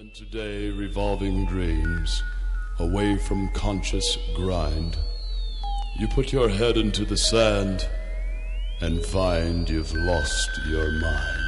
Spent today revolving dreams, away from conscious grind. You put your head into the sand and find you've lost your mind.